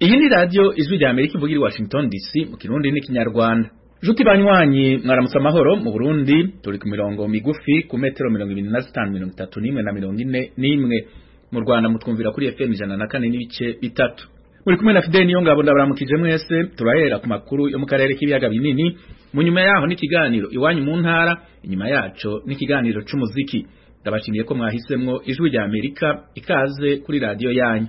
Iyi ni radio Ijwi rya Amerika ivugira i Washington DC mu Kirundi n'ikinyarwanda. Juti banywanyi mwaramutse amahoro mu Burundi turi ku mirongo migufi ku metero 25 31 na 41 mu Rwanda mutwumvira kuri FM 104 n'ibice bitatu. Muri kumwe na Fidel Niyongabo ndabaramukije mwese turahera ku makuru yo mu karere k'ibiyaga binini mu nyuma yaho n'ikiganiro iwanyu mu ntara inyuma yaco n'ikiganiro c'umuziki. Ndabashimiye ko mwahisemwo Ijwi rya Amerika ikaze kuri radio yanyu.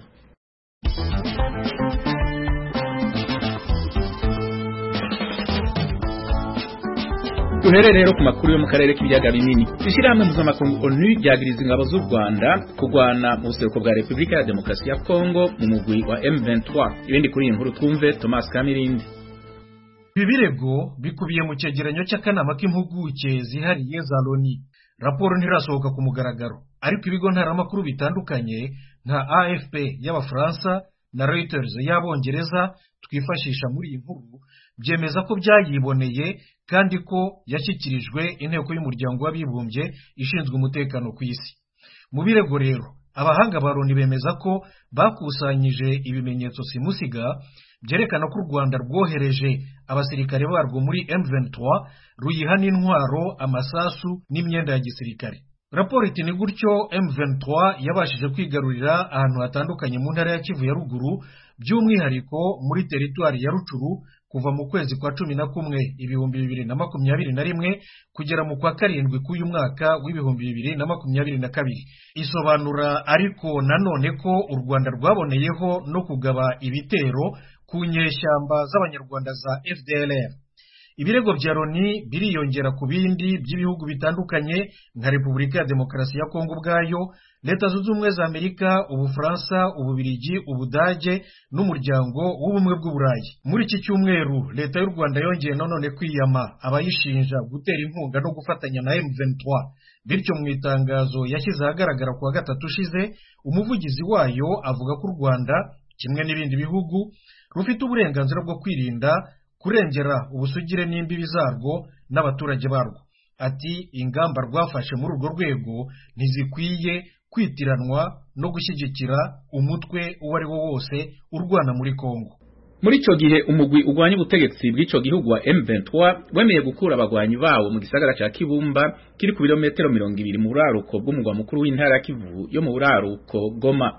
Duhere rero ku makuru yo mu karere k'ibiyaga binini. Ishirahamwe mpuzamakungu ONU ryagiriza ingabo z'u Rwanda kugwana mu buseruko bwa Repubulika ya Demokarasi ya Kongo mu mugwi wa M23. Ibindi kuri iyi nkuru twumve Thomas Kamirindi. Ibi birego bikubiye mu cyegeranyo cy'akanama k'impuguke zihariye za Loni. Raporo ntirasohoka ku mugaragaro, ariko ibigo ntaramakuru bitandukanye nka AFP y'Abafaransa na Reuters y'Abongereza twifashisha muri iyi nkuru byemeza ko byayiboneye kandi ko yashyikirijwe inteko y'umuryango w'abibumbye ishinzwe umutekano ku isi. Mu birego rero abahanga ba Loni bemeza ko bakusanyije ibimenyetso simusiga byerekana ko u Rwanda rwohereje abasirikare barwo muri M23 ruyiha n'intwaro, amasasu n'imyenda ya gisirikare. Raporo iti ni gutyo M23 yabashije kwigarurira ahantu hatandukanye mu ntara ya Kivu ya ruguru, by'umwihariko muri teritwari ya Rucuru kuva mu kwezi kwa 11 2021 kugera mu kwa karindwi k'uyu mwaka w'2022. Isobanura ariko nanone ko u Rwanda rwaboneyeho no kugaba ibitero ku nyeshyamba z'abanyarwanda za FDLR. Ibirego bya Loni biriyongera ku bindi by'ibihugu bitandukanye nka Repubulika ya Demokarasi ya Kongo ubwayo, Leta Zunze Ubumwe za Amerika, Ubufaransa, Ububirigi, Ubudage n'umuryango w'ubumwe bw'Uburayi. Muri iki cyumweru Leta y'u Rwanda yongeye none kwiyama abayishinja gutera inkunga no gufatanya na M23. Bityo mu itangazo yashyize ahagaragara kuwa gatatu ushize, umuvugizi wayo avuga ko u Rwanda kimwe n'ibindi bihugu rufite uburenganzira bwo kwirinda kurengera ubusugire n'imbibi zarwo n'abaturage barwo. Ati ingamba rwafashe muri urwo rwego ntizikwiye kwitiranwa no gushyigikira umutwe uwo ari wo wose urwana muri Kongo. Muri ico gihe umugwi ugwanya ubutegetsi bw'ico gihugu wa M23 wemeye gukura abagwanyi bawo mu gisagara ca Kibumba kiri ku birometero 200 mu buraruko bw'umugwa mukuru w'intara ya Kivu yo mu buraruko Goma.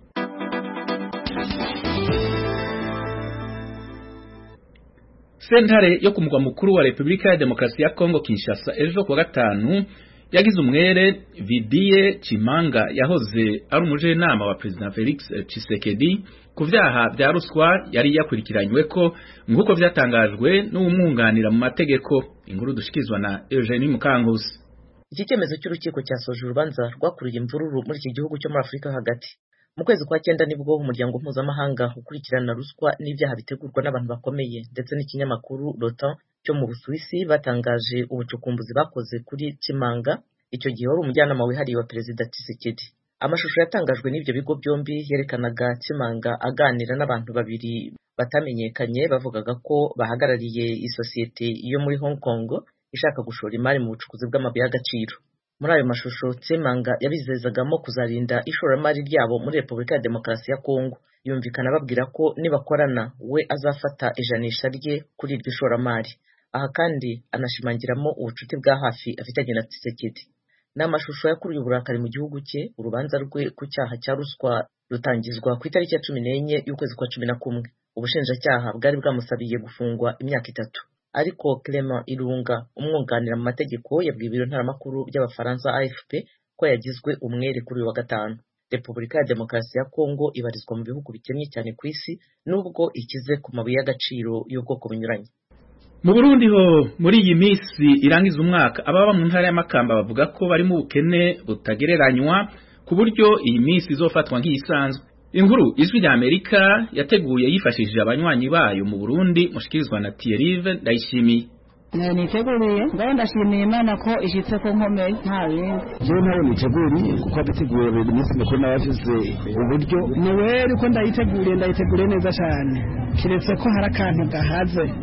Sentare yo ku mugwa mukuru wa Repubulika ya Demokarasi ya Kongo Kinshasa ejo kuwa gatanu yagize umwere Vidiye Chimanga yahoze ari umujenama wa President Felix Tshisekedi ku vyaha vya ruswa yari yakurikiranywe ko nguko vyatangajwe n'umwunganira mu mategeko. Inkuru dushikizwa na Eugenie Mukankusi. Iki cyemezo cy'urukiko cyasoje urubanza rwakuriye imvururu muri iki gihugu cyo muri Afrika hagati. Mu kwezi kwa 9 nibwo umuryango mpuzamahanga ukurikirana ruswa n'ibyaha bitegurwa n'abantu bakomeye ndetse n'ikinyamakuru L'Otan cyo mu Busuwisi batangaje ubucukumbuzi bakoze kuri Chimanga, icyo gihe wari umujyanama wihariye wa Perezida Tshisekedi. Amashusho yatangajwe n'ibyo bigo byombi yerekanaga Chimanga aganira n'abantu babiri batamenyekanye bavugaga ko bahagarariye isosiyete yo muri Hong Kong ishaka gushora imari mu bucukuzi bw'amabuye y'agaciro. Muri ayo mashusho Chimanga yabizezagamo kuzarinda ishoramari ryabo muri Repubulika ya Demokarasi ya Kongo. Yumvikana babwira ko nibakorana we azafata ijanisha rye kuri iryo shoramari. Aha kandi anashimangiramo ubucuti bwa hafi afitanye na Tshisekedi. N'amashusho yakuruye uburakari mu gihugu cye. Urubanza rwe ku cyaha cya ruswa rutangizwa ku itariki ya 14 y'ukwezi kwa 11. Ubushinjacyaha bwari bwamusabiye gufungwa imyaka 3. Ariko Clement Irunga umwunganira mu mategeko yabwiye ibiro ntaramakuru by'Abafaransa AFP ko yagizwe umwere kuri wa gatanu. Repubulika ya Demokarasi ya Kongo ibarizwa mu bihugu bikennye cyane ku isi nubwo ikize ku mabuye y'agaciro y'ubwoko bunyuranye. Mu Burundi ho muri iyi minsi irangiza umwaka ababa mu ntara y'Amakamba bavuga ko bari mu bukene butagereranywa ku buryo iyi minsi izofatwa nk'isanzwe. Inkuru Ijwi rya Amerika yateguye yifashishije abanywanyi bayo mu Burundi mushikirizwa na Thierry Ndayishimiye. Niteguriye ndashimiye Imana ko ishitse ko nkomeye nta bindi. Je nawe niteguriye kuko abiteguye buri munsi mukuru n'abavuze uburyo niwe ariko ndayiteguriye neza cyane. Kiretse ko hari akantu gahaze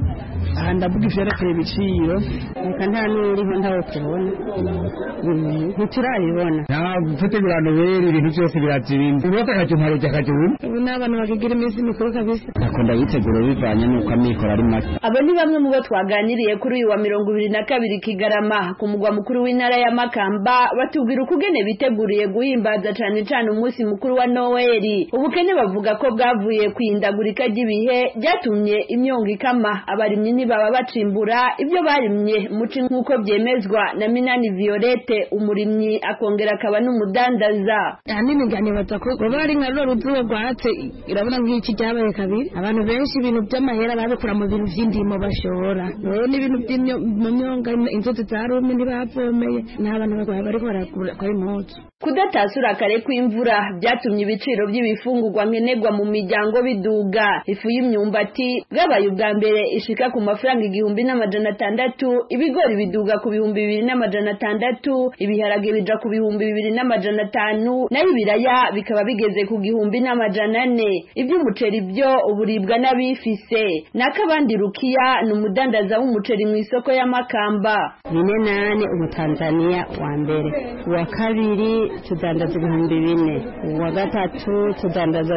aha ndavuga ivyerekeye ibiciro reka nta n'uriho ntawe tubona ntiturabibona nta gutegura noweli ibintu byose birazimba ubu akaje ntarujya akajumba ubu n'abantu bakigira iminsi mikuru kabisa akunda yitegura bivanye n'uko amikoro ari make. Abo ni bamwe mu bo twaganiriye kuri uyu wa 22 Kigarama ku mugwa mukuru w'intara ya Makamba batubwira ukugene biteguriye guhimbaza cane umunsi mukuru wa Noeli. Ubukene bavuga ko bwavuye kwindagurika ry'ibihe byatumye imyongo ikama abarimyi ntibaba bacimbura ibyo barimye muci nkuko byemezwa na Minani Violette umurimyi akongera akaba n'umudandaza. Ahanini ngane batako bari nka ruzuba rwatse irabona nk'iki cyabaye kabiri abantu benshi ibintu by'amahera babikura mu bintu by'indimo bashora rero n'ibintu by'imyonga inzozi zarumye ntibavomeye n'abantu bariko barakura kwa impuzu. Kudatasura kare kw'imvura byatumye ibiciro by'ibifungurwa nkenerwa mu miryango biduga. Ifu y'imyumbati bwabaye ubwa mbere ishika ku mafaranga 1600, ibigori biduga ku 2600, ibiharage bija ku 2500, naho ibiraya bikaba bigeze ku 1400. Iby'umuceri byo uburibwa n'abifise. Nakabandi Rukiya n'umudandaza w'umuceri mu isoko ya Makamba. 8 umutanzania wa mbere, wa kabiri tudandaza 4,000, wa gatatu tudandaza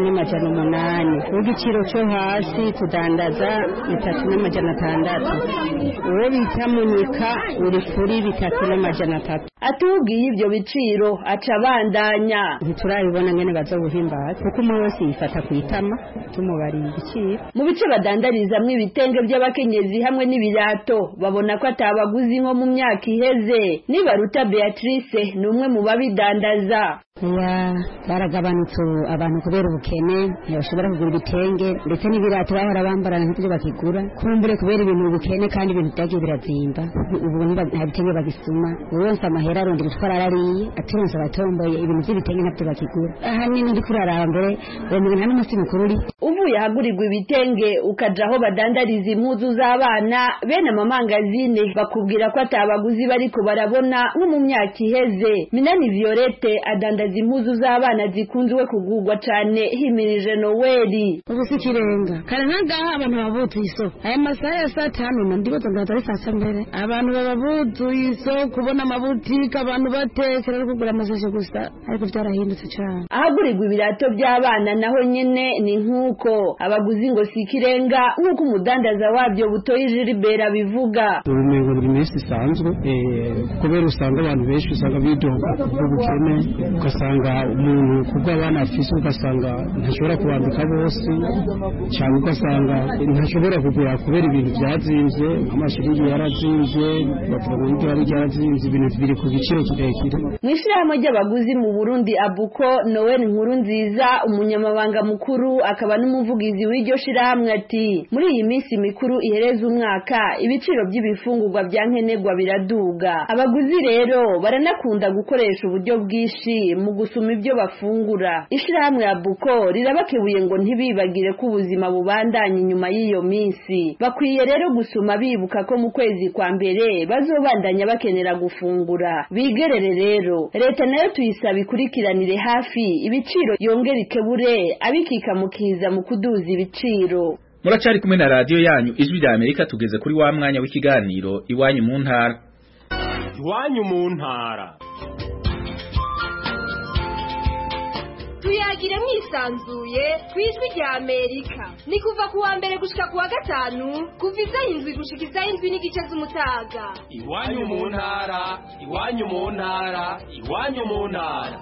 3,800, ugiciro cyo hasi tudandaza 3,600, uwo bita munyika uri kuri 3,300. Atubwiye ibyo biciro aca bandanya. Ntiturabibona ngene bazobuhimbaza kuko umwe wese yifata kwitama tumubariye igiciro. Mu bice badandarizamwe ibitenge by'abakenyezi hamwe n'ibirato babona ko atabaguzi nko mu myaka iheze. Nibaruta Beatrice numwe mu babidandaza. Baragabanutse abantu kubera ubukene ntibashobora kugura ibitenge ndetse n'ibirato bahora bambarana nk'ibyo bakigura kumbure kubera ibintu ubukene kandi ibintu byagiye birazimba ubu nta bitenge bagisuma wonse amahera arondera utwara arariye aturonse abatomboye ibintu by'ibitenge nabyo bakigura ahanini ndi kuraraba mbere uwo mugeni hano umunsi mukuru uri uvuye ahagurirwa ibitenge ukaja aho badandariza impuzu z'abana bene amamangazine bakubwira ko atabaguzi bariko barabona nko mu myaka iheze. Minani Violette adandaza impuzu z'abana zikunzwe kugurwa cyane himirije Noeli. Ubusikirenga karangaha abantu babuze isoko aya masaha ya saa 5 ndibaza ngo atari saa 7 abantu bababuze isoko kubona amabutika abantu batekera kugura amasashe gusa ariko byarahindutse cyane. Ahagurirwa ibirato by'abana naho nyene ni nkuko abaguzi ngo sikirenga nkuko umudandaza wabyo butoye Gilbert bivuga. Urumengo buri minsi isanzwe kubera usanga abantu benshi usanga bidoga ubukene ugasanga umuntu kubwo abana afise ugasanga ntashobora kubandika bose cyangwa ugasanga ntashobora kugura kubera ibintu byazimvye amashuri yarazimvye bavuga ngo yarazimvye ibintu biri ku giciro kirekire. Mwishirahamwe ry'abaguzi mu Burundi Abuko Noel Nkuru Nziza umunyamabanga mukuru akaba n'umuvugizi w'iryo shirahamwe ati muri iyi minsi mikuru ihereza umwaka ibiciro by'ibifungurwa byankenerwa biraduga. Abaguzi rero baranakunda gukoresha uburyo bwishi mu gusuma ibyo bafungura. Ishirahamwe Abuko rirabakebuye ngo ntibibagire ko ubuzima bubandanye nyuma y'iyo minsi. Bakwiye rero gusuma bibuka ko mu kwezi kwa mbere bazobandanya bakenera gufungura. Bigerere rero leta nayo tuyisaba ikurikiranire hafi ibiciro yongera ikebure abikika mukiza mu kuduza ibiciro. Muracari kumwe na radio yanyu Ijwi rya Amerika tugeze kuri wa mwanya w'ikiganiro iwanyu mu ntara. Iwanyu mu ntara. Tuyagire mwisanzuye kwijwi rya Amerika. Ni kuva kuwa mbere gushika kuwa gatanu kuva izahindwi gushika izahindwi n'igice z'umutaga. Iwanyu mu ntara, iwanyu mu ntara, iwanyu mu ntara.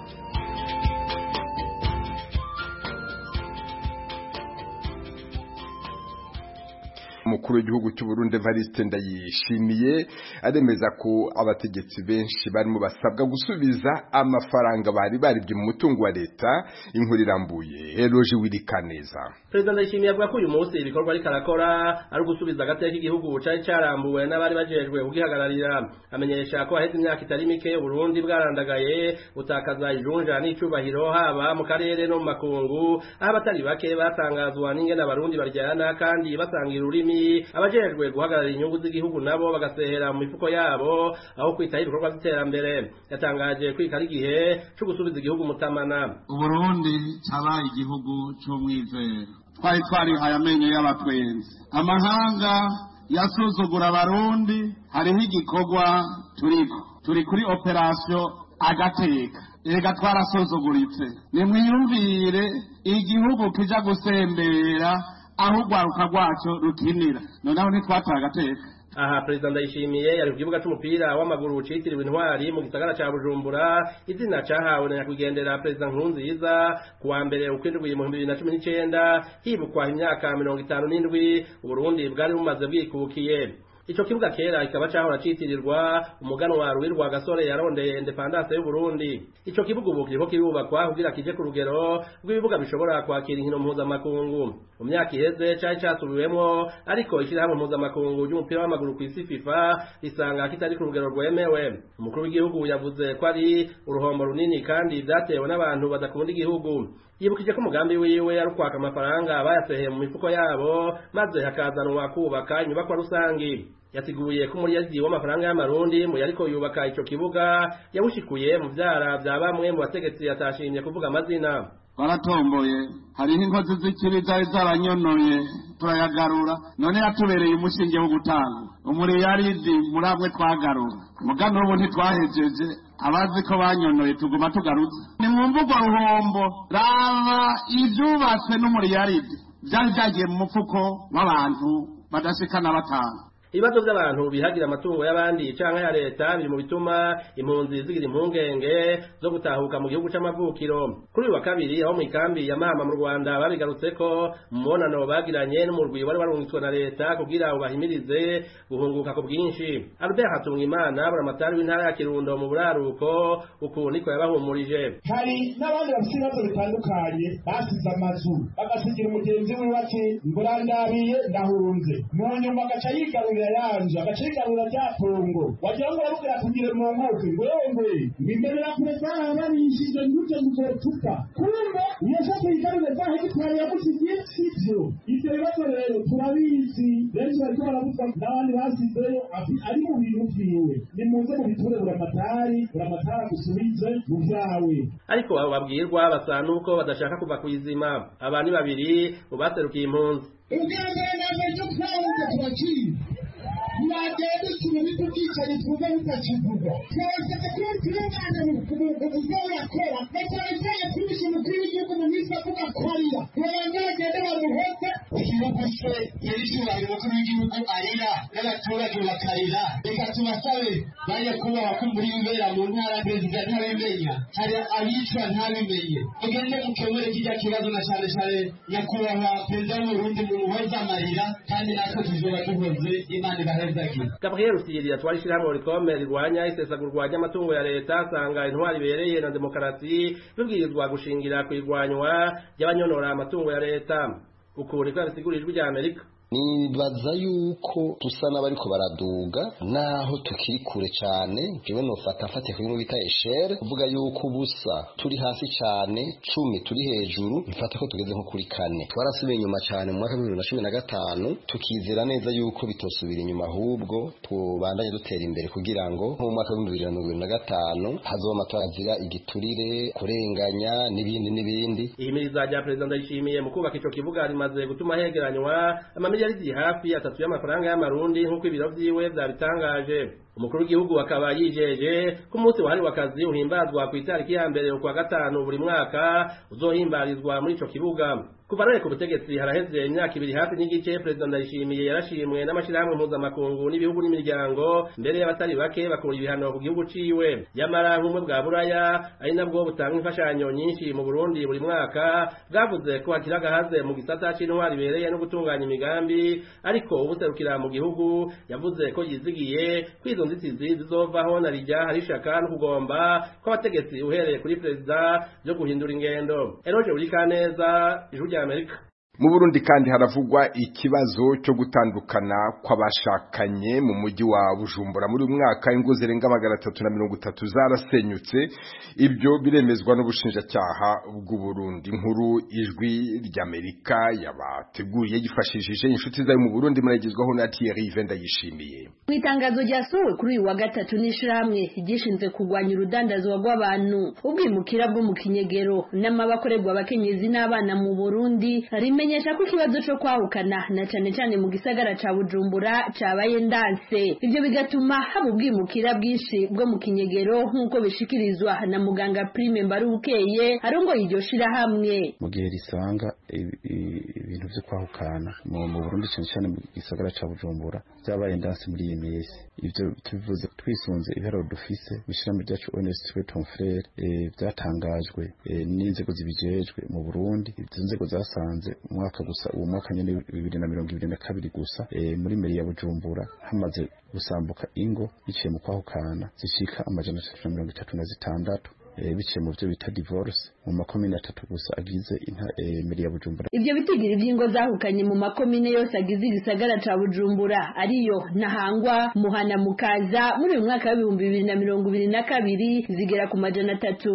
Umukuru w'igihugu cy'u Burundi Evariste Ndayishimiye aremeza ko abategetsi benshi barimo basabwa gusubiza amafaranga bari baribye mu mutungo wa leta. Inkuru irambuye Eroje Wirikaneza. President Ndayishimiye avuga ko uyu munsi ibikorwa ariko arakora ari gusubiza agateka igihugu cari carambuwe n'abari bajejwe kugihagararira. Amenyesha ko haheze imyaka itari mike Burundi bwarandagaye butakaza ijunja n'icubahiro haba mu karere no mu makungu, aho abatari bake batangazwa n'ingene abarundi baryana kandi basangira ururimi, abajejwe guhagararira inyungu z'igihugu nabo bagasehera mu mifuko yabo aho kwitaho ibikorwa by'iterambere. Yatangaje kwika ari igihe cyo gusubiza igihugu mutamana. Uburundi cabaye igihugu c'umwizero, twari twarihaye amenyo y'abatwenzi, amahanga yasuzugura abarundi. Hariho igikorwa turi kuri operasiyo agateka, ega twarasuzuguritse. Nimwiyumvire igihugu kija gusembera aho urwaruka rwacyo rukinira, noneho ntitwataye agateka. Aha President Ndayishimiye yari ku kibuga c'umupira w'amaguru citiriwe Intwari mu gisagara ca Bujumbura, izina cahawe na nyakwigendera President Nkurunziza kuwa mbere ukwindwi mu 2019 hibukwa imyaka 57 Uburundi bwari bumaze bwikukiye. Ico kibuga kera ikaba cahora citirirwa umuganwa Ruwirwa Gasore yarondeye independence y'u Burundi. Ico kibuga ubu kiriko kirubakwa kugira kije ku rugero rw'ibibuga bishobora kwakira inkino mpuzamakungu. Mu myaka iheze cari casubiwemwo, ariko ishirahamwe mpuzamakungu ry'umupira w'amaguru kw'isi FIFA risanga kitari ku rugero rwemewe. Umukuru w'igihugu yavuze ko ari uruhombo runini kandi vyatewe n'abantu badakunda igihugu. Yibukije ko umugambi wiwe ari ukwaka amafaranga bayaseheye mu mifuko yabo maze hakazanwa kubaka inyubakwa rusangi. Yasiguye ko umuriyadi w'amafaranga y'amarundi mu yariko yubaka ico kibuga yawushikuye mu vyara vya bamwe mu bategetsi yatashimye kuvuga amazina. Baratomboye, hariho inkozi z'ikibi zari zaranyonoye turayagarura, none yatubereye umushinge wo gutanga umuriyaridi muri amwe twagarura. Mugano ubu ntitwahejeje, abazi ko banyonoye tuguma tugarutse. Ni mu mvugo ruhombo, raba ivyubatswe n'umuriyaridi vyari vyagiye mu mufuko w'abantu badashikana batanu. Ibibazo by'abantu bihagira amatungo y'abandi canke ya leta biri mu bituma impunzi zigira impungenge zo gutahuka mu gihugu c'amavukiro. Kuri wa kabiri aho mu ikambi ya Mahama mu Rwanda babigarutseko mu monano bagiranye n'umurwi wari warungitswe na leta kugira ubahimirize guhunguka ku bwinshi. Albert Hatungimana buramatari w'intara ya Kirundo mu buraruko uku niko yabahumurije. Hari n'abandi bafite ibibazo bitandukanye basize amazu bagasigira umugenzi we bati ngurandabiye ndahunze, mu nyuma agaca yigarura yanje agacigarura ryatungo wagira ngo arabwira kugire mu nkoke ngwengwe imbere kureza ababishije nguje muzotuka kumbe yashaka yigarura zahe gitwari yamusigiye sivyo. Ivyo bibazo rero turabizi, benshi bariko baravuga n'abandi basizeyo ari mu bintu vyiwe. Nimuze mu biture buramatari gusubize mu vyawe. Ariko abo babwirwa basa nuko badashaka kuva kw'izima. Abantu babiri ubaserukiye impunzi ubwambere nambere cyo twawuze turakiye ntibagenda ikintu n'ubwicanyi twumva bitakivuga. Twasabye ko turengana mu buzima yakora batarazaye kubisha umukuru w'igihugu mu minsi avuga kwarira abantu bagenda bamuhoza igihugu se yari umukuru w'igihugu arira n'abaturage bakarira. Reka tubasabe baye kubaha ko muri Mbera mu ntara perezida ntabimenya, hari abicwa ntabimenye. Mugende mukemure kijya kibazo na cyane nyakubahwa perezida w'Uburundi mu muhoza amarira kandi natwe tuzoba duhoze. Imana ibahe. Gabriel Rusiri atwara ishyirahamwe Oricome rirwanya isesagurwa ry'amatungo ya leta asanga intwari ibereye na demokarasi bibwirizwa gushingira ku irwanywa ry'abanyonora amatungo ya leta. Uku niko yabisigurijwe rya Amerika. Nibaza yuko tusa n'abariko baraduga naho tukiri kure cyane. Jewe nofata kuri mu bita eshere kuvuga yuko ubusa turi hasi cyane, 10 turi hejuru, mfata ko tugeze nko kuri 4. Twarasubiye inyuma cyane mu mwaka wa 2015, tukizera neza yuko bitosubira inyuma, ahubwo tubandanye dutera imbere kugira ngo mu mwaka wa 2025 hazoba amatora azira igiturire, kurenganya n'ibindi. Ihimiriza rya President Ndayishimiye mu kubaka ico kibuga rimaze gutuma hegeranywa amamiliyari hafi 3 y'amafaranga y'amarundi nk'uko ibiro vyiwe vyabitangaje. Umukuru w'igihugu akaba yijeje ko umunsi wahariwe akazi uhimbazwa ku itariki ya mbere ukwa gatanu buri mwaka uzohimbarizwa muri ico kibuga. Kuva rero ku butegetsi haraheze imyaka 2 hafi n'igice, President Ndayishimiye yarashimwe n'amashirahamwe mpuzamakungu n'ibihugu n'imiryango mbere y'abatari bake bakora ibihano ku gihugu ciwe. Yamara nk'umwe bwa Buraya ari nabwo butanga imfashanyo nyinshi mu Burundi buri mwaka bwavuze ko hakira gahaze mu gisata c'intwari ibereye no gutunganya imigambi, ariko ubuserukira mu gihugu yavuze ko yizigiye kwizo nzitizi zizovaho na rijya hari shaka no kugomba ko abategetsi uhereye kuri President byo guhindura ingendo. Eroje Urikaneza, Ijuru rya Amerika. Mu Burundi kandi haravugwa ikibazo cyo gutandukana kw'abashakanye mu mujyi wa Bujumbura. Muri mwaka ingo zirenga 330 zarasenyutse. Ibyo biremezwa n'ubushinjacyaha bw'u Burundi. Inkuru Ijwi ry'Amerika yabateguye gifashishije inshuti zayo mu Burundi muragezwaho na Thierry Vendayishimiye. Mu itangazo ryasohowe kuri uyu wa gatatu n'ishiramwe gishinzwe kurwanya urudandazwa rw'abantu ubwimukira bwo mu kinyegero n'amabakorerwa abakenyezi n'abana mu Burundi rimenye amenyesha ko ikibazo cyo kwahukana na cane mu gisagara ca Bujumbura cabaye ndanse, ivyo bigatuma haba ubwimukira bwinshi bwo mu kinyegero nk'uko bishikirizwa na muganga Prime Mbarubukeye arongoye iryo shirahamwe. Mu gihe risanga ibintu vyo kwahukana mu Burundi cyane mu gisagara ca Bujumbura byabaye ndanse muri iyi minsi, ivyo tubivuze twisunze ibiharo dufise bishiramo ryacu Honest Ton Frere byatangajwe n'inzego zibijejwe mu Burundi. Izo nzego zasanze umwaka gusa uwo mwaka nyene 2022 gusa muri meri ya Bujumbura hamaze gusambuka ingo biciye mu kwahukana zishika amajana 336 biciye mu byo bita divorce mu makomine 3 gusa agize meri ya Bujumbura. Ivyo bitigiri vy'ingo zahukanye mu makomine yose agize igisagara ca Bujumbura ariyo Ntahangwa, Muhana, Mukaza muri uyu mwaka wa 2022 zigera ku majana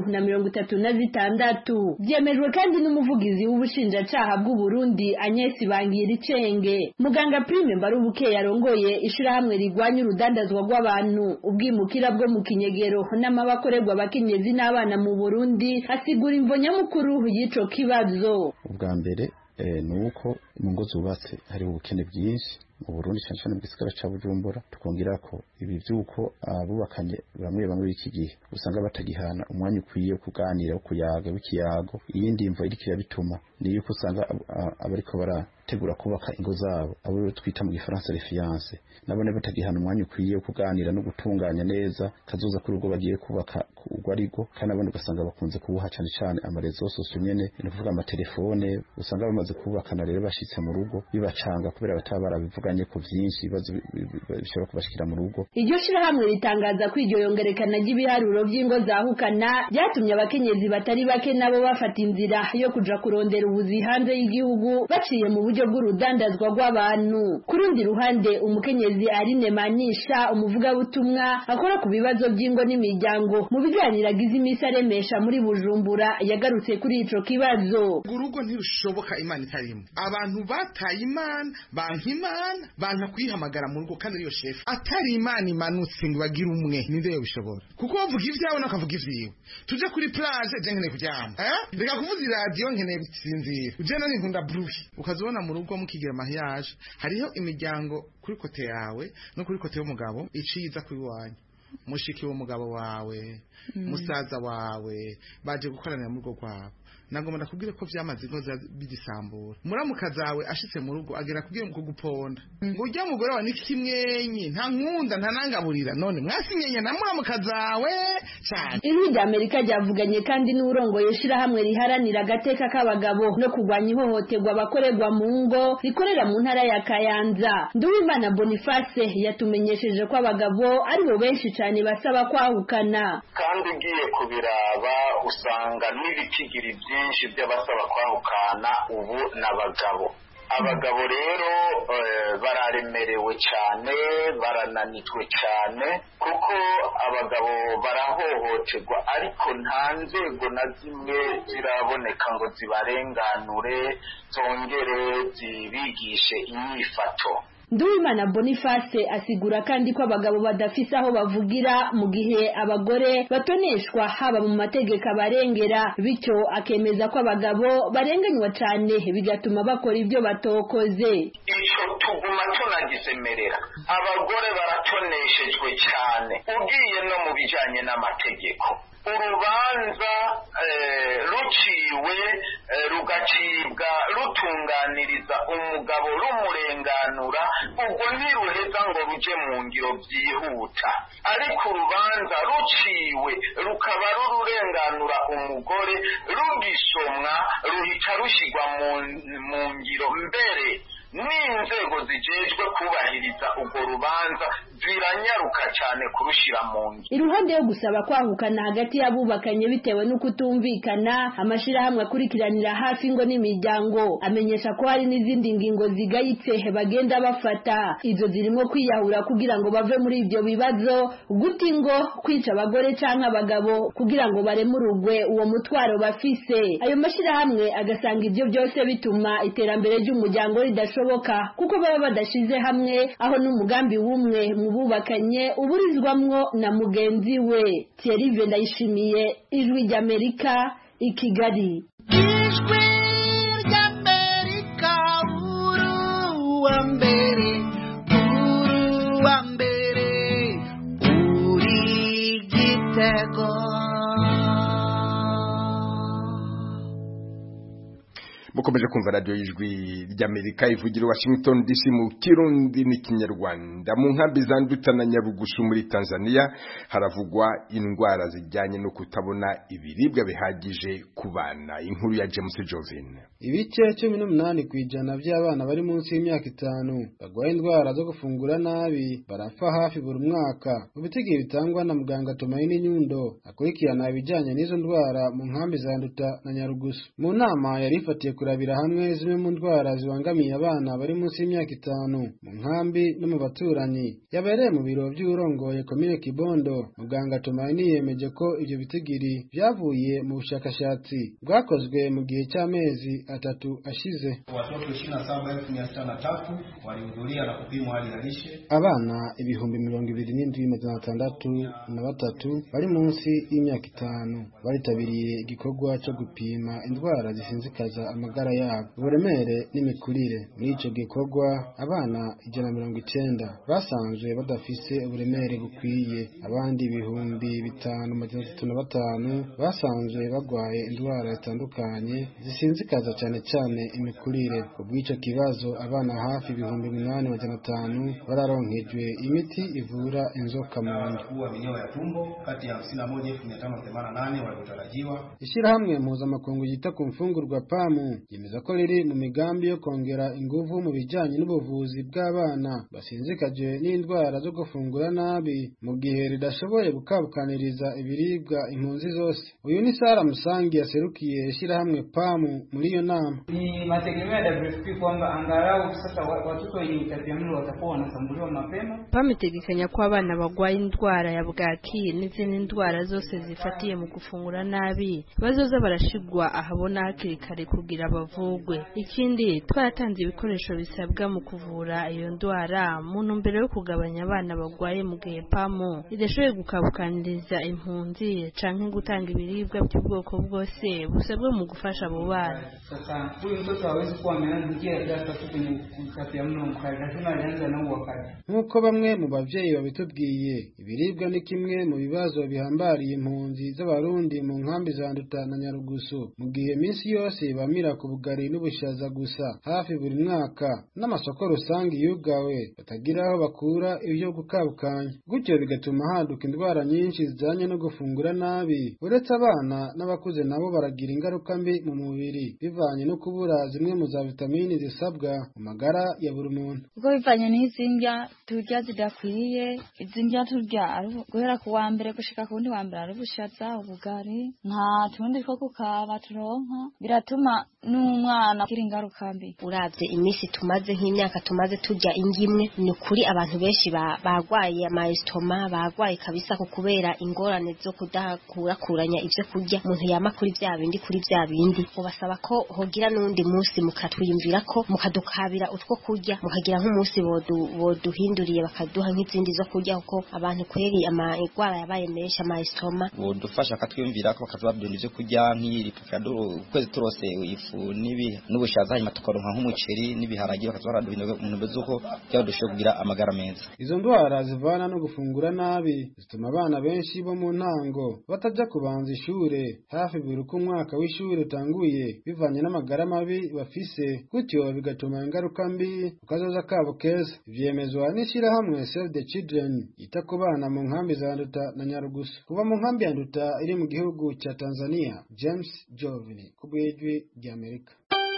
336. Vyemejwe kandi n'umuvugizi w'ubushinjacaha bw'u Burundi Agnes Bangiricenge. Muganga Prime Mbarubuke yarongoye ishirahamwe rigwanya urudandazwa rw'abantu, ubwimukira bwo mu kinyegero n'amabakorerwa abakenyezi n'abana mu Burundi asigura imvo nyamukuru y'ico kibazo. Ubwa mbere nuko mu ngo zubatse hari ubukene bwinshi mu Burundi cyane mu gisagara ca Bujumbura, tukongera ko ibi byuko abubakanye bamwe b'iki gihe usanga batagihana umwanya ukwiye kuganira kuyaga w'ikiyago. Iyindi mvo irikira bituma ni yuko usanga abariko barategura kubaka ingo zabo abo twita mu Gifaransa les fiances nabone batagihana umwanya ukwiye kuganira no gutunganya neza kazoza kuri ubwo bagiye kubaka ubwo arigo, kandi abandi ugasanga bakunze kubuha cyane amarezo sosio nyene no kuvuga amatelefone, usanga bamaze kubakana rero bashitse mu rugo bibacanga kubera bataba barabivuganye ku byinshi bibazo bishobora kubashikira mu rugo. Iryo shirahamwe ritangaza ko iryo yongerekana ry'ibiharuro by'ingo zahukana byatumye abakenyezi batari bake nabo bafata inzira yo kuja kurondera ubuzi hanze y'igihugu baciye mu buryo bw'urudandazwa rw'abantu. Ku rundi ruhande umukenyezi Aline Manisha umuvugabutumwa akora ku bibazo by'ingo n'imiryango mu biganiro agize imisi aremesha muri Bujumbura yagarutse kuri ico kibazo. Urugo ntirushoboka Imana itarimo, abantu bataye Imana banka kwihamagara mu rugo kandi ariyo chef atari Imana imanutse ngo bagire umwe ninde yobishobora, kuko bavuga ivyawe nakavuga ivyiwe. Tuje kuri plage je nkeneye kuryama reka kuvuza radio nkeneye gusinzira, uje nani nkunda bruit ukazobona mu rugo mukigira mariage hariho imiryango kuri kote yawe no kuri kote y'umugabo iciza kuri wanyu, mushiki w'umugabo wawe musaza wawe baje gukoranira mu rugo rwabo. Nagomba nakubwire ko vyamaze ingo bidisambura. Muramuka zawe ashitse mu rugo agera kubwira mu kuguponda ngo ujya mugore wa nikimwenyi nta nkunda nta nangaburira, none mwasinyenye na muramuka zawe cyane. Ijwi ry'Amerika ryavuganye kandi n'urongoye shirahamwe riharanira agateka k'abagabo no kurwanya ihohoterwa abakorerwa mu ngo rikorera mu ntara ya Kayanza. Nduwimana Boniface yatumenyesheje ko abagabo ari bo benshi cyane basaba kwahukana, kandi ugiye kubiraba usanga n'ibikigiri byinshi by'abasaba kwahukana ubu n'abagabo. Abagabo rero bararemerewe cyane, barananitwe cyane, kuko abagabo barahohoterwa ariko nta nzego na zimwe ziraboneka ngo zibarenganure zongere zibigishe inyifato. Nduwimana Boniface asigura kandi ko abagabo badafise aho bavugira mu gihe abagore batoneshwa haba mu mategeko abarengera, bityo akemeza ko abagabo barenganywa cyane bigatuma bakora ibyo batokoze. Ico tuguma tunagisemerera, abagore baratoneshejwe cyane ugiye no mu bijanye n'amategeko. Urubanza ruciwe rugacibwa rutunganiriza umugabo rumurenganura, ubwo ntiruheza ngo ruje mu ngiro byihuta, ariko urubanza ruciwe rukaba rurenganura umugore rugisomwa ruhita rushigwa mu ngiro, mbere n'inzego zijejwe kubahiriza urwo rubanza ziranyaruka cyane kurushira mu ngiro. Iruhande yo gusaba kwahukana hagati y'abubakanye bitewe no kutumvikana, amashirahamwe akurikiranira hafi ingo n'imiryango amenyesha ko hari n'izindi ngingo zigayitse bagenda bafata. Izo zirimo kwiyahura kugira ngo bave muri ibyo bibazo, guta ingo, kwica abagore canke abagabo kugira ngo baremurugwe uwo mutwaro bafise. Ayo mashirahamwe agasanga ibyo byose bituma iterambere ry'umuryango ridashoboka, kuko baba badashize hamwe, aho n'umugambi w'umwe mu bubakanye uburizwamwo na mugenzi we. Thierry Vendayishimiye, Ijwi ry'Amerika, i Kigali. Ijwi ry'Amerika mbere uwa mbere uri igitego. mukomeje kumva radio y'ijwi ry'Amerika ivugira Washington DC mu Kirundi n'ikinyarwanda. Mu nkambi za Nduta na Nyarugusu muri Tanzania haravugwa indwara zijyanye no kutabona ibiribwa bihagije ku bana. Inkuru ya James Jovin. Ibice 18% by'abana bari munsi y'imyaka 5 bagwaye indwara zo gufungura nabi barapfa hafi buri mwaka. Mu bitigiri bitangwa na muganga Tumaini Nyundo akurikirana ibijyanye n'izo ndwara mu nkambi za Nduta na Nyarugusu. Mu nama yari ifatiye kurabira hamwe zimwe mu ndwara zibangamiye abana bari munsi y'imyaka 5 mu nkambi no mu baturanyi yabereye mu biro by'urongoye komine Kibondo. Muganga Tumaini yemeje ko ibyo bitigiri byavuye mu bushakashatsi bwakozwe mu gihe cy'amezi 3 ashize. Watoto 27,603 walihudhuria na kupimwa hali ya lishe. Abana ibihumbi 27,663 bari munsi y'imyaka 5 baritabiriye igikorwa cyo gupima indwara zisinzikaza amagara yabo, uburemere n'imikurire. Muri ico gikorwa abana 190 basanzwe badafise uburemere bukwiye, abandi ibihumbi 5,305 basanzwe bagwaye indwara zitandukanye zisinzikaza cyane cyane imikurire. Ubwico kibazo abana hafi ibihumbi 8,500 bararonkejwe imiti ivura inzoka mu nda. Minyoo ya tumbo kati ya 51,588 waliotarajiwa. Ishirahamwe mpuzamakungu yita ku mfungurwa PAMU yemeza ko riri mu migambi yo kongera ingufu mu bijyanye n'ubuvuzi bw'abana basinzikaje n'indwara zo gufungura nabi mu gihe ridashoboye gukabukaniriza ibiribwa impunzi zose. Uyu ni Sara Musangi yaserukiye ishirahamwe PAMU muri iyo nama. Ni mategemeo ya WFP kwamba angalau sasa watoto wenye utapiamlo watakuwa wanasambuliwa mapema. PAMU itegekanya ko abana bagwaye indwara ya bwaki n'izindi ndwara zose zifatiye mu gufungura nabi bazoza barashigwa ahabona hakiri kare kugira bavugwe. Ikindi twaratanze ibikoresho bisabwa mu kuvura iyo ndwara mu ntumbero yo kugabanya abana bagwaye mu gihe PAMU idashoboye gukabukaniriza impunzi canke gutanga ibiribwa by'ubwoko bwose busabwe mu gufasha abo bana. Sasa huyu mtoto hawezi kuwa ameanza darasa tu kwenye utapiamlo mkali, lazima alianza na wakati. Nkuko bamwe mu bavyeyi babitubwiye, ibiribwa ni kimwe mu bibazo bihambariye impunzi z'abarundi mu nkambi za Nduta na Nyarugusu, mu gihe minsi yose bamira ku bugari n'ubushaza gusa hafi buri mwaka, n'amasoko rusange yugawe batagira aho bakura ibyo gukabukanya. Gutyo bigatuma haduka indwara nyinshi zijanye no gufungura nabi. Uretse abana n'abakuze nabo baragira ingaruka mbi mu mubiri bivanye no kubura zimwe mu za vitamini zisabwa mu magara ya buri muntu. Ubwo bivanye n'izindya turya zidakwiye, izindya turya guhera ku wa mbere gushika ku wundi wa mbere ari bushaza, ubugari, nta tundi two kukaba turonka, biratuma n'umwana agira ingaruka mbi. Uravye imisi tumaze nk'imyaka tumaze turya ingimwe, ni kuri abantu benshi bagwaye amaestoma, bagwaye kabisa ko kubera ingorane zo kudakurakuranya ivyo kurya. Umuntu yama kuri vya bindi ubasaba ko hogira n'undi munsi mukatwiyumvira ko mukadukabira utwo kurya, mukagira nk'umunsi boduhinduriye bakaduha nk'izindi zo kurya, kuko abantu kweri amagwara yabaye menshi, amaestoma bodufasha katwiyumvira ko bakazababdunda ivyo kurya nk'iri kwezi turose ifu n'ubushaza, hanyuma tukaronka nk'umuceri n'ibiharage bakazabaduhindura mu ntumbero z'uko byadushoboye kugira amagara meza. Izo ndwara zivana no gufungura nabi zituma abana benshi bo mu ntango batajya kubanza ishure hafi buri uko umwaka w'ishure utanguye, bivanye n'amagara mabi bafise, gutyo bigatuma ingaruka mbi ukazoza kabo keza. Ivyemezwa n'ishirahamwe Save the Children yita ku bana mu nkambi za Nduta na Nyarugusu. Kuva mu nkambi ya Nduta iri mu gihugu cya Tanzania, James Jovini ku bw'ijwi ry'Amerika.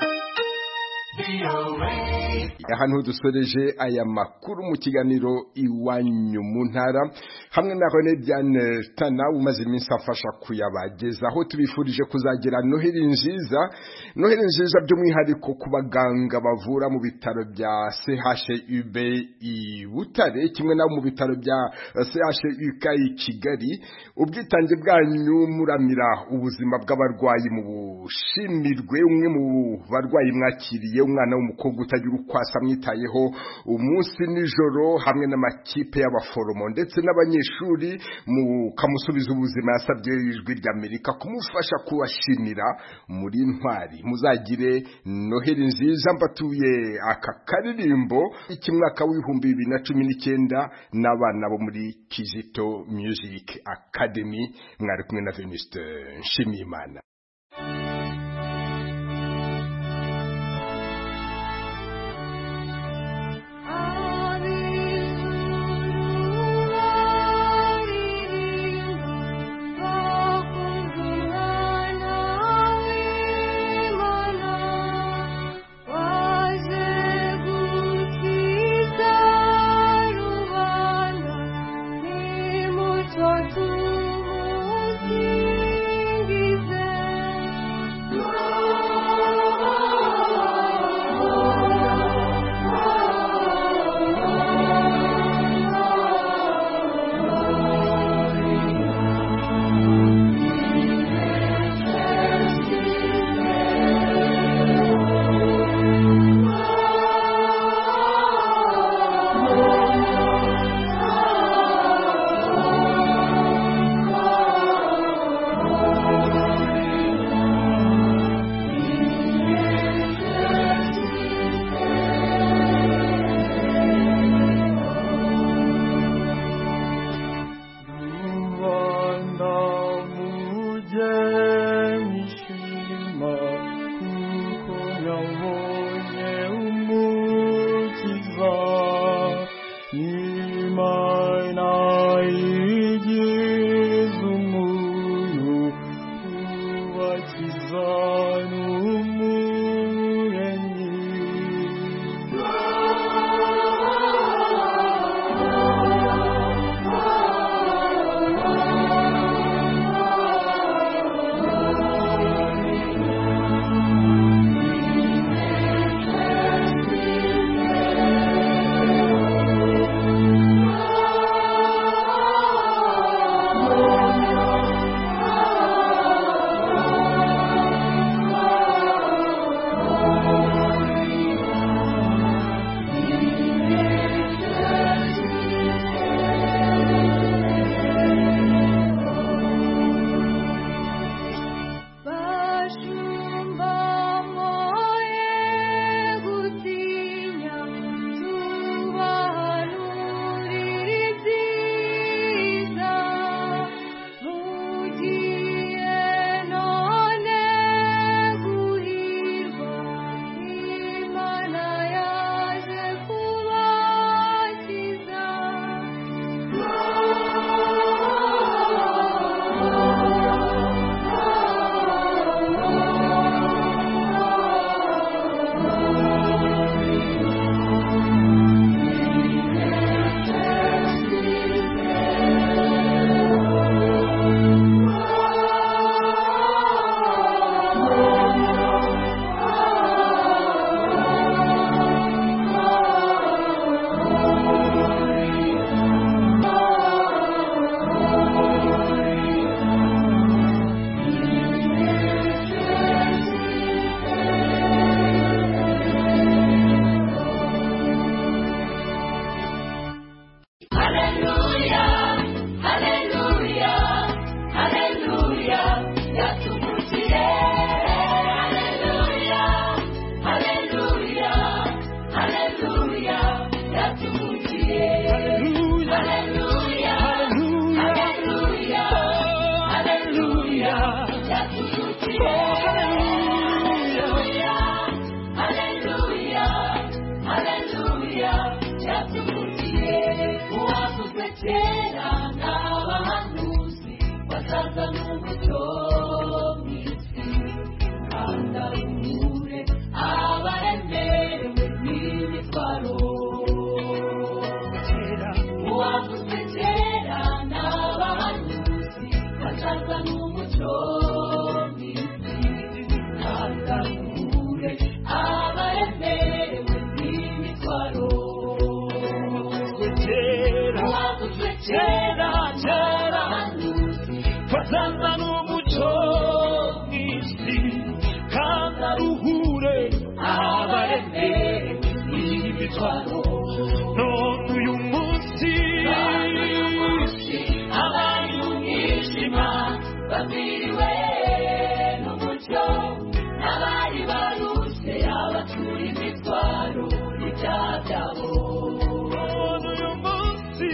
Ahantu dusoreje aya makuru mu kiganiro iwanyu mu ntara hamwe na René Diane Tana umaze iminsi afasha kuyabagezaho. Tubifurije kuzagira Noheli nziza by'umwihariko ku baganga bavura mu bitaro bya CHUB i Butare kimwe na mu bitaro bya CHUK i Kigali. Ubwitange bwanyu muramira ubuzima bw'abarwayi mu bushimirwe. Umwe mu barwayi mwakiriye umwana w'umukobwa utagira ukwasa amwitayeho umunsi nijoro hamwe n'amakipe y'abaforomo ndetse n'abanyeshuri mukamusubiza ubuzima yasabye ijwi ry'Amerika kumufasha kubashimira muri ntwari muzagire noheri nziza mbatuye aka karirimbo ikimwaka w'ibihumbi 2019 n'abana bo muri Kizito Music Academy mwari kumwe na Venuste Nshimiyimana. Imana